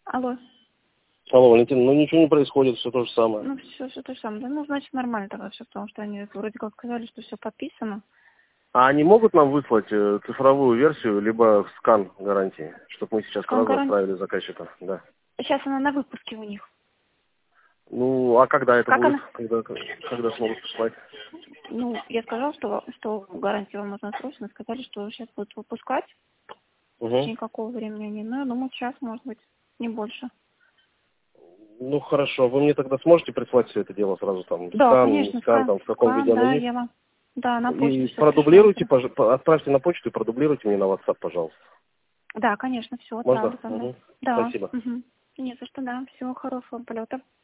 Алло. Алло, Валентин, ну ничего не происходит, все то же самое. Ну, все то же самое. Да, ну, значит, нормально тогда все, потому что они вроде как сказали, что все подписано. А они могут нам выслать цифровую версию, либо скан гарантии, чтобы мы сейчас Скан сразу гарантии. отправили заказчика? Да. Сейчас она на выпуске у них. Ну, а когда это Как будет? она? Когда смогут прислать? Ну, я сказала, что гарантию вам нужна срочно. Сказали, что сейчас будут выпускать. В Угу. течение какого времени они. Ну, я думаю, сейчас, может быть, не больше. Ну, хорошо. Вы мне тогда сможете прислать все это дело сразу там? Да, Скан, не конечно, скан, там, в каком виде скан, оно да, есть? я вам. Да, на почту И все пришлю. продублируйте, отправьте на почту и продублируйте мне на WhatsApp, пожалуйста. Да, конечно, все Можно? отправлю тогда. Угу. Да. Спасибо. Угу. Не за что, да. Всего хорошего полета.